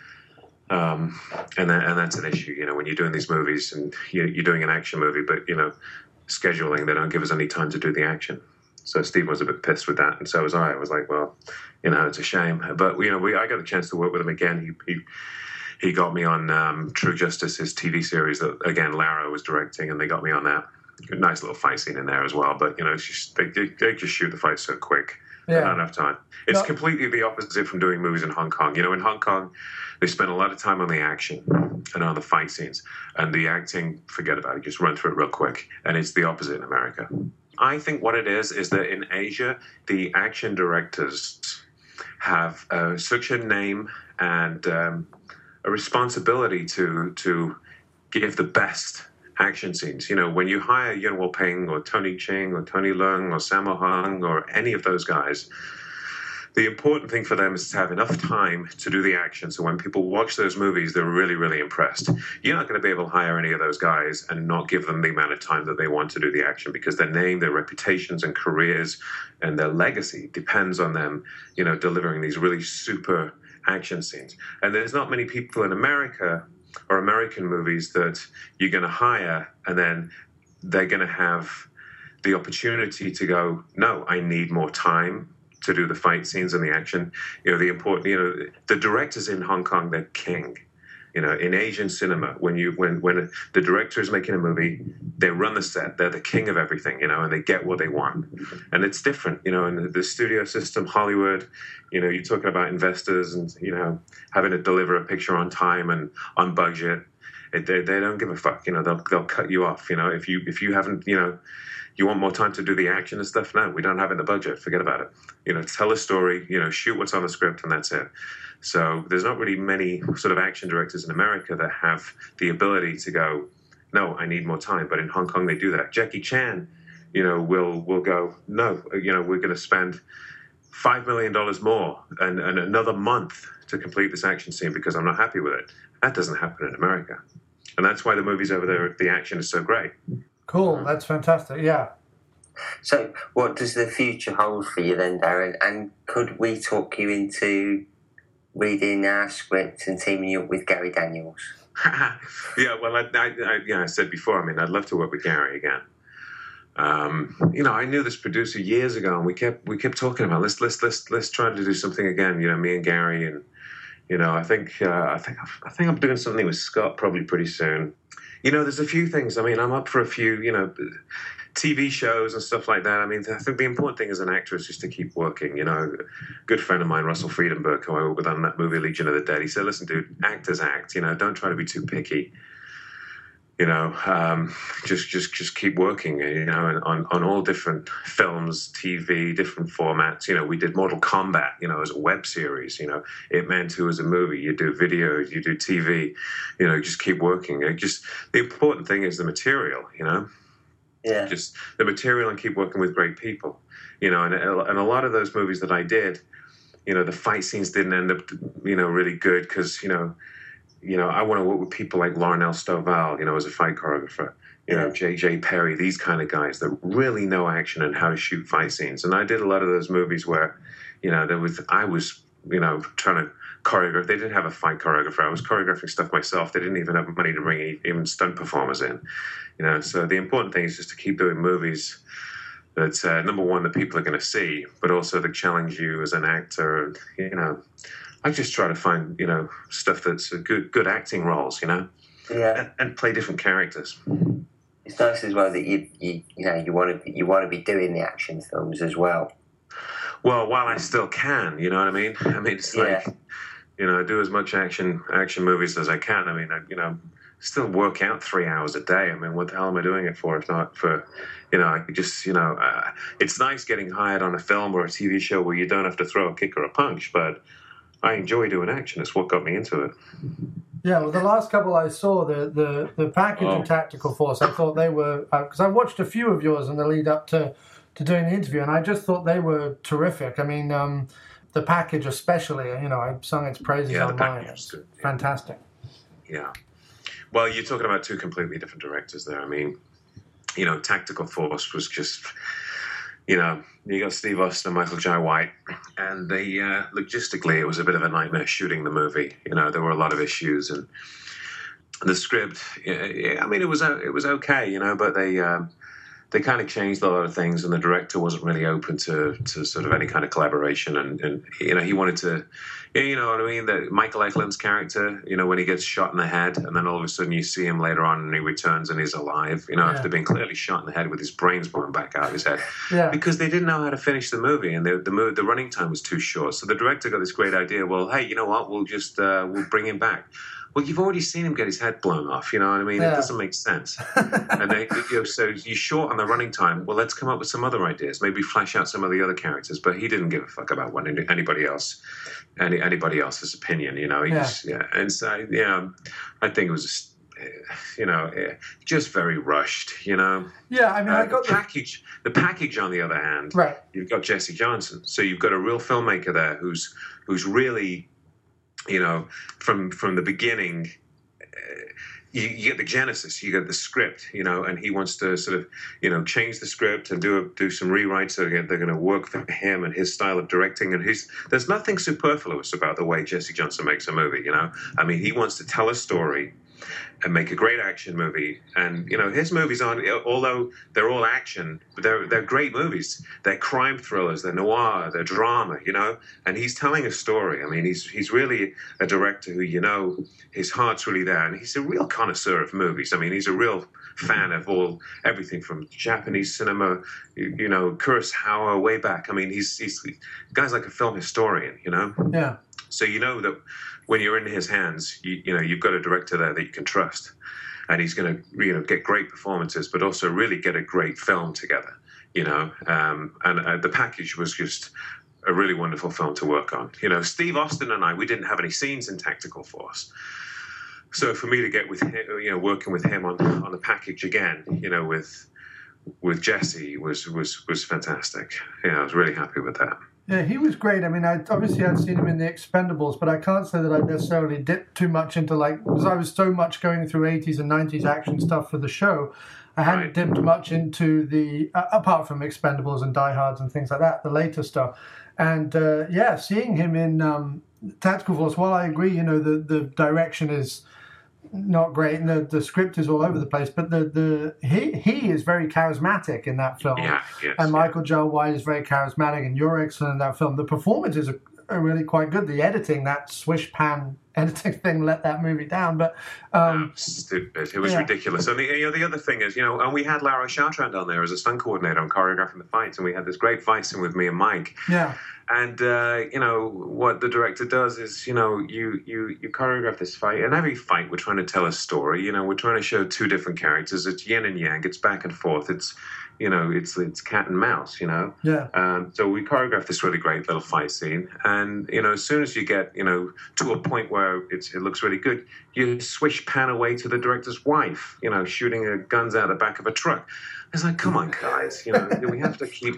And that's an issue, when you're doing these movies and you're doing an action movie, but, scheduling, they don't give us any time to do the action. So Steve was a bit pissed with that, and so was I. I was like, well, it's a shame. But I got a chance to work with him again. He got me on True Justice, his TV series that again Lara was directing, and they got me on that. A nice little fight scene in there as well. But it's just they just shoot the fight so quick. Yeah. Not enough time. It's completely the opposite from doing movies in Hong Kong. In Hong Kong, they spend a lot of time on the action and on the fight scenes. And the acting, forget about it. Just run through it real quick. And it's the opposite in America. I think what it is that in Asia, the action directors have such a name and a responsibility to give the best action scenes. When you hire Yuen Woo-ping or Tony Ching or Tony Leung or Sammo Hung or any of those guys, the important thing for them is to have enough time to do the action. So when people watch those movies, they're really, really impressed. You're not going to be able to hire any of those guys and not give them the amount of time that they want to do the action, because their name, their reputations and careers and their legacy depends on them, delivering these really super action scenes. And there's not many people in America or American movies that you're going to hire and then they're going to have the opportunity to go, no, I need more time to do the fight scenes and the action. The directors in Hong Kong, they're king. In Asian cinema, when the director is making a movie, they run the set. They're the king of everything, and they get what they want. And it's different, in the studio system, Hollywood. You're talking about investors and having to deliver a picture on time and on budget. They don't give a fuck. They'll cut you off. If you haven't, you want more time to do the action and stuff. No, we don't have it in the budget. Forget about it. Tell a story. Shoot what's on the script, and that's it. So there's not really many sort of action directors in America that have the ability to go, no, I need more time. But in Hong Kong, they do that. Jackie Chan, will go, no, we're going to spend $5 million more and another month to complete this action scene because I'm not happy with it. That doesn't happen in America. And that's why the movies over there, the action is so great. Cool. That's fantastic. Yeah. So what does the future hold for you then, Darren? And could we talk you into reading our script and teaming you up with Gary Daniels? Yeah, well, I said before, I'd love to work with Gary again. I knew this producer years ago, and we kept talking about let's try to do something again. Me and Gary, and I think I'm doing something with Scott probably pretty soon. There's a few things. I'm up for a few, TV shows and stuff like that. I think the important thing as an actor is just to keep working. A good friend of mine, Russell Friedenberg, who I worked with on that movie Legion of the Dead, he said, listen, dude, actors act. Don't try to be too picky. Just keep working, on all different films, TV, different formats. We did Mortal Kombat, as a web series, Ip Man 2 as a movie. You do videos, you do TV, just keep working. The important thing is the material, Yeah. Just the material and keep working with great people, and a lot of those movies that I did, the fight scenes didn't end up, really good because, I want to work with people like Larnell Stovall, as a fight choreographer, J.J. Perry, these kind of guys that really know action and how to shoot fight scenes. And I did a lot of those movies where, I was trying to choreograph. They didn't have a fight choreographer. I was choreographing stuff myself. They didn't even have money to bring even stunt performers in, So the important thing is just to keep doing movies that, number one, that people are going to see, but also that challenge you as an actor, I just try to find, stuff that's good acting roles, Yeah. and play different characters. It's nice as well that you want to be doing the action films as well. Well, while I still can, you know what I mean? It's like, I do as much action movies as I can. I still work out 3 hours a day. What the hell am I doing it for if not for, I just, it's nice getting hired on a film or a TV show where you don't have to throw a kick or a punch, but I enjoy doing action. It's what got me into it. Yeah, well, the last couple I saw, the Package and Tactical Force, I thought they were, because I watched a few of yours in the lead up to doing the interview, and I just thought they were terrific. The Package especially, I've sung its praises online. It's fantastic. Yeah. Well, you're talking about two completely different directors there. Tactical Force was just, you got Steve Austin and Michael Jai White, and they logistically it was a bit of a nightmare shooting the movie. There were a lot of issues, and the script. It was okay, but they kind of changed a lot of things, and the director wasn't really open to sort of any kind of collaboration. And he wanted to, you know what I mean? That Michael Eklund's character, when he gets shot in the head, and then all of a sudden you see him later on, and he returns and he's alive. After being clearly shot in the head with his brains blown back out of his head, because they didn't know how to finish the movie, and the running time was too short. So the director got this great idea. Well, hey, you know what? We'll just we'll bring him back. Well, you've already seen him get his head blown off, you know what I mean? It doesn't make sense. And so you're short on the running time. Well, let's come up with some other ideas. Maybe flesh out some of the other characters. But he didn't give a fuck about what anybody else's opinion, And so, I think it was, just very rushed, Yeah, I mean, I got the package. On the other hand, right. You've got Jesse Johnson, so you've got a real filmmaker there who's really. From the beginning, you get the genesis, you get the script, and he wants to sort of, change the script and do some rewrites so they're going to work for him and his style of directing. And there's nothing superfluous about the way Jesse Johnson makes a movie, I mean, he wants to tell a story and make a great action movie. And, his movies aren't, although they're all action, but they're great movies. They're crime thrillers, they're noir, they're drama, and he's telling a story. I mean, he's really a director who, his heart's really there. And he's a real connoisseur of movies. I mean, he's a real fan of everything from Japanese cinema, Kurosawa way back. I mean, he's the guy's like a film historian, Yeah. So that when you're in his hands, you've got a director there that you can trust, and he's going to get great performances, but also really get a great film together. And the package was just a really wonderful film to work on. Steve Austin and I, we didn't have any scenes in Tactical Force, so for me to get with him, working with him on the package again, with Jesse was fantastic. I was really happy with that. Yeah, he was great. I mean, I'd seen him in The Expendables, but I can't say that I necessarily dipped too much into, because I was so much going through 80s and 90s action stuff for the show, I hadn't dipped much into the, apart from Expendables and Die Hards and things like that, the later stuff. And, seeing him in Tactical Force, while I agree, the direction is not great and the script is all over the place, but he is very charismatic in that film. And Michael Jai White is very charismatic, and you're excellent in that film. The performances are really quite good. The editing, that swish pan editing thing, let that movie down. But stupid. It was ridiculous. And the other thing is, and we had Lara Chartrand on there as a stunt coordinator and choreographing the fights, and we had this great fight scene with me and Mike. Yeah. And what the director does is, you choreograph this fight, and every fight we're trying to tell a story. We're trying to show two different characters. It's yin and yang. It's back and forth. It's it's cat and mouse. Yeah. So we choreographed this really great little fight scene, and as soon as you get to a point where it looks really good, you swish pan away to the director's wife, shooting her guns out the back of a truck. It's like, come on, guys, we have to keep.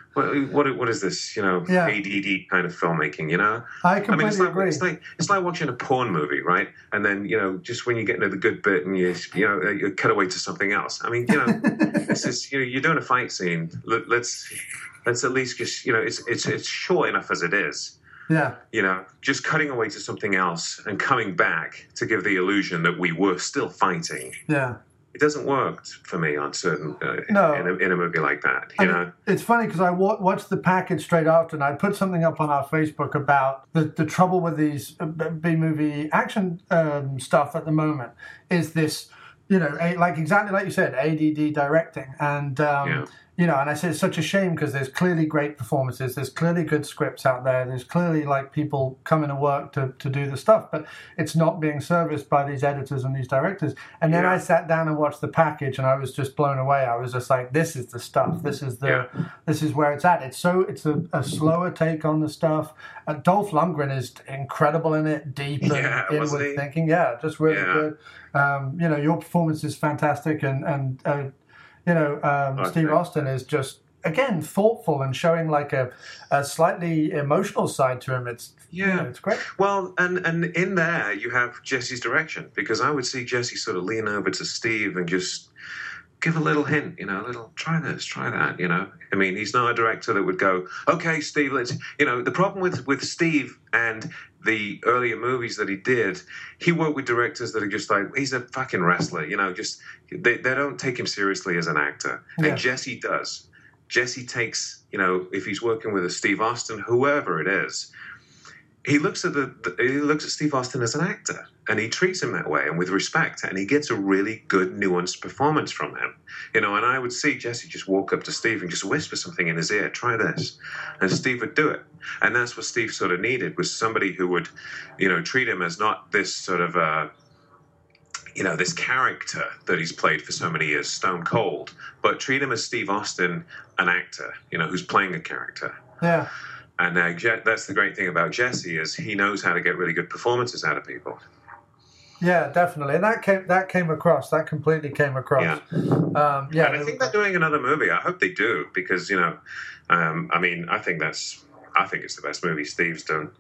What is this? ADD kind of filmmaking. I completely agree. It's like watching a porn movie, right? And then just when you get into the good bit and you cut away to something else. I mean, it's just you're doing a fight scene. Let's at least just it's short enough as it is. Yeah. Just cutting away to something else and coming back to give the illusion that we were still fighting. Yeah. It doesn't work for me on certain in a movie like that. It's funny because I watched the package straight after, and I put something up on our Facebook about the trouble with these B-movie action stuff at the moment is this, exactly like you said, ADD directing, and and I said it's such a shame because there's clearly great performances, there's clearly good scripts out there's clearly people coming to work to do the stuff, but it's not being serviced by these editors and these directors. And then I sat down and watched the package, and I was just blown away. I was just like, this is the stuff. This is where it's at. It's a slower take on the stuff. Dolph Lundgren is incredible in it, deep and inward thinking. Yeah, just really good. Your performance is fantastic, and Steve Austin is just, again, thoughtful and showing a slightly emotional side to him. It's great. Well, and in there you have Jesse's direction, because I would see Jesse sort of lean over to Steve and just give a little hint, a little, try this, try that, I mean, he's not a director that would go, okay, Steve, let's, the problem with Steve and the earlier movies that he did, he worked with directors that are just like, he's a fucking wrestler, just they don't take him seriously as an actor. Yeah. And Jesse does. Jesse takes, if he's working with a Steve Austin, whoever it is, he looks at Steve Austin as an actor, and he treats him that way and with respect, and he gets a really good nuanced performance from him. And I would see Jesse just walk up to Steve and just whisper something in his ear, try this, and Steve would do it. And that's what Steve sort of needed, was somebody who would, treat him as not this sort of this character that he's played for so many years, Stone Cold, but treat him as Steve Austin, an actor, who's playing a character. Yeah. And that's the great thing about Jesse, is he knows how to get really good performances out of people. Yeah, definitely, and that came across. That completely came across. Yeah. And I think they're doing another movie. I hope they do, because I think it's the best movie Steve's done.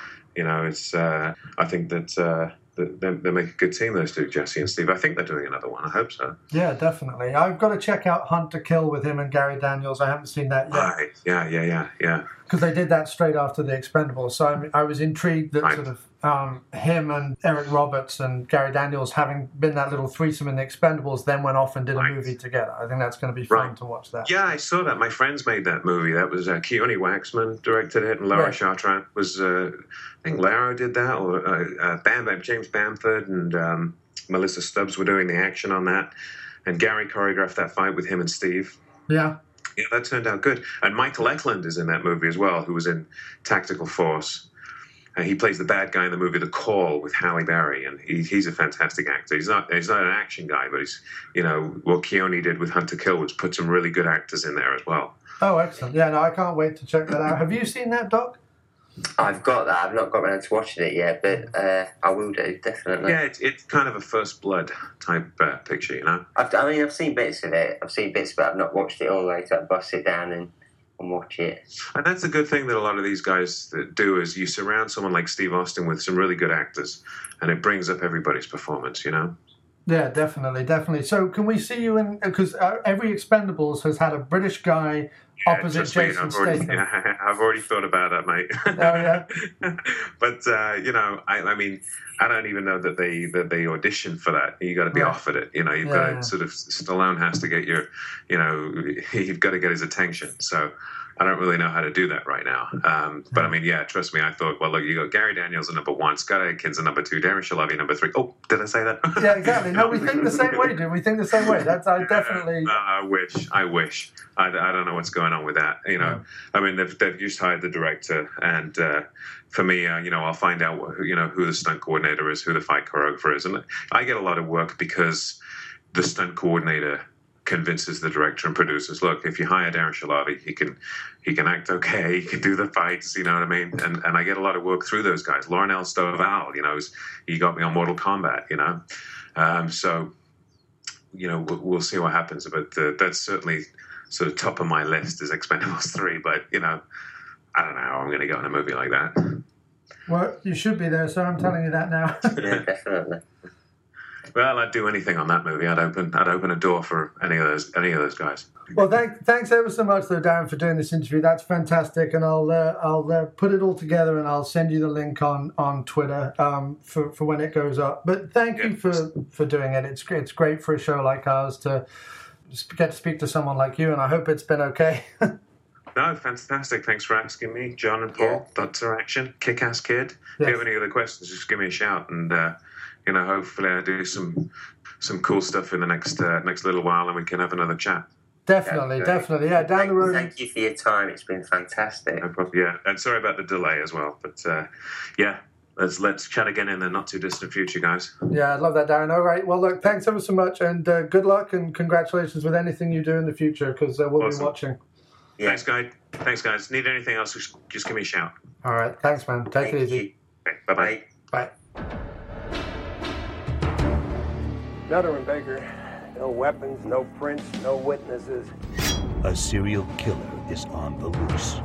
It's I think that they make a good team, those two, Jesse and Steve. I think they're doing another one. I hope so. Yeah, definitely. I've got to check out Hunt to Kill with him and Gary Daniels. I haven't seen that yet. Right. Yeah. Because they did that straight after The Expendables. So I was intrigued that sort of him and Eric Roberts and Gary Daniels, having been that little threesome in The Expendables, then went off and did a movie together. I think that's going to be fun to watch that. Yeah, I saw that. My friends made that movie. That was Keone Waxman directed it, and Lara Chartrand was, I think Lara did that, or James Bamford and Melissa Stubbs were doing the action on that, and Gary choreographed that fight with him and Steve. Yeah. Yeah, that turned out good. And Michael Eklund is in that movie as well, who was in Tactical Force. He plays the bad guy in the movie The Call with Halle Berry, and he's a fantastic actor. He's not an action guy, but he's, what Keone did with Hunt to Kill was put some really good actors in there as well. Oh, excellent. Yeah, no, I can't wait to check that out. Have you seen that, Doc? I've got that. I've not got around to watching it yet, but I will do, definitely. Yeah, it's kind of a First Blood type picture, I've seen bits of it. But I've not watched it all the way, so I must sit down and watch it. And that's a good thing that a lot of these guys do, is you surround someone like Steve Austin with some really good actors, and it brings up everybody's performance, Yeah, definitely. So can we see you in, because every Expendables has had a British guy opposite Jason Statham. I've already thought about that, mate. Oh, yeah? But, I mean, I don't even know that they audition for that. You got to be offered it. You've got to sort of, Stallone has to get you've got to get his attention. So I don't really know how to do that right now. But I mean, trust me, I thought, well, look, you got Gary Daniels at number 1, Scott Adkins at number 2, Darren Shalavi number 3. Oh, did I say that? Yeah, exactly. No, we think the same way, dude. We think the same way. That's definitely. I wish. I don't know what's going on with that. I mean, they've just hired the director, and for me, I'll find out who the stunt coordinator is, who the fight choreographer is, and I get a lot of work because the stunt coordinator convinces the director and producers, look, if you hire Darren Shalavi, he can act okay, he can do the fights, you know what I mean? And I get a lot of work through those guys. Laurinel Stovall, he got me on Mortal Kombat, so we'll see what happens. But that's certainly sort of top of my list is Expendables 3. But I don't know how I'm going to go in a movie like that. Well, you should be there, so I'm telling you that now. Yeah, definitely. Well, I'd do anything on that movie. I'd open a door for any of those guys. Well, thanks ever so much, though, Darren, for doing this interview. That's fantastic, and I'll put it all together, and I'll send you the link on Twitter for when it goes up. But thank you for doing it. It's great for a show like ours to get to speak to someone like you, and I hope it's been okay. No, fantastic. Thanks for asking me, John and Paul. Dr. Action, Kick-Ass Kid. Yes. If you have any other questions, just give me a shout, and hopefully I do some cool stuff in the next little while, and we can have another chat. Definitely. Yeah, down the road. Thank you for your time. It's been fantastic. No problem. Yeah, and sorry about the delay as well, but let's chat again in the not too distant future, guys. Yeah, I love that, Darren. All right. Well, look, thanks ever so much, and good luck and congratulations with anything you do in the future, because we'll be watching. Yeah. Thanks, guys. Need anything else? Just give me a shout. All right. Thanks, man. Take it easy. Okay, bye-bye. Bye. Nutter and Baker. No weapons, no prints, no witnesses. A serial killer is on the loose.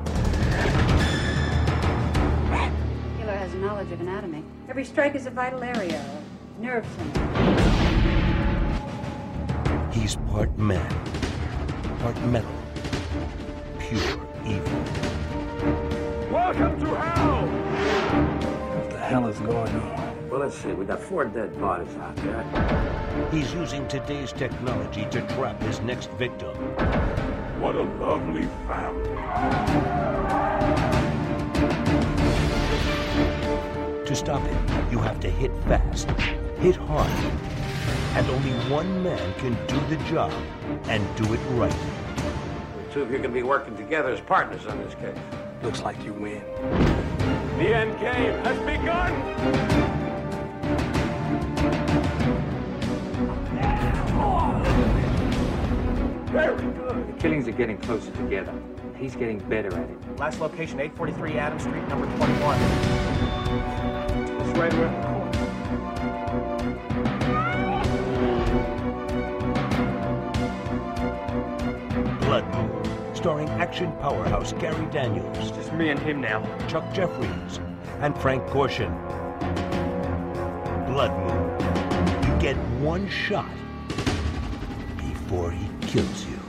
Killer has knowledge of anatomy. Every strike is a vital area, a nerve center. He's part man, part metal, pure evil. Welcome to hell! What the hell is going on? Well, let's see. We got 4 dead bodies out there. He's using today's technology to trap his next victim. What a lovely family. To stop him, you have to hit fast, hit hard, and only one man can do the job and do it right. The two of you can be working together as partners on this case. Looks like you win. The end game has begun! Very good. The killings are getting closer together. He's getting better at it. Last location, 843 Adams Street, number 21. It's right around the corner. Blood Moon, starring action powerhouse Gary Daniels. Just me and him now. Chuck Jeffries and Frank Gorshin. Blood Moon. You get one shot before he kills you.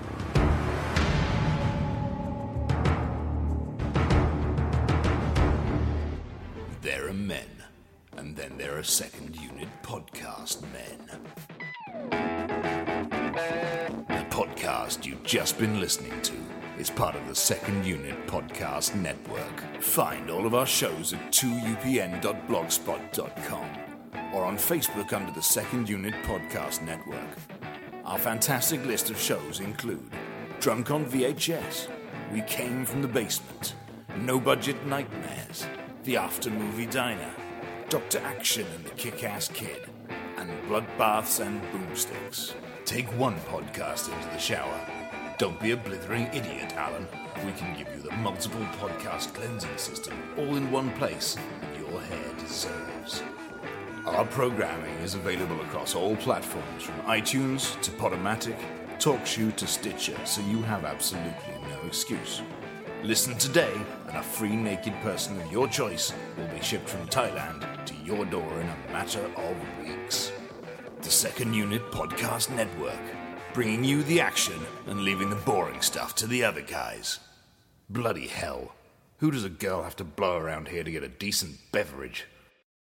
There are men, and then there are second unit podcast men. The podcast you've just been listening to is part of the Second Unit Podcast Network. Find all of our shows at 2upn.blogspot.com or on Facebook under the Second Unit Podcast Network. Our fantastic list of shows include Drunk on VHS, We Came from the Basement, No Budget Nightmares, The After Movie Diner, Dr. Action and the Kick-Ass Kid, and Bloodbaths and Boomsticks. Take one podcast into the shower. Don't be a blithering idiot, Alan. We can give you the multiple podcast cleansing system all in one place that your hair deserves. Our programming is available across all platforms, from iTunes to Podomatic, TalkShoe to Stitcher, so you have absolutely no excuse. Listen today, and a free naked person of your choice will be shipped from Thailand to your door in a matter of weeks. The Second Unit Podcast Network, bringing you the action and leaving the boring stuff to the other guys. Bloody hell. Who does a girl have to blow around here to get a decent beverage?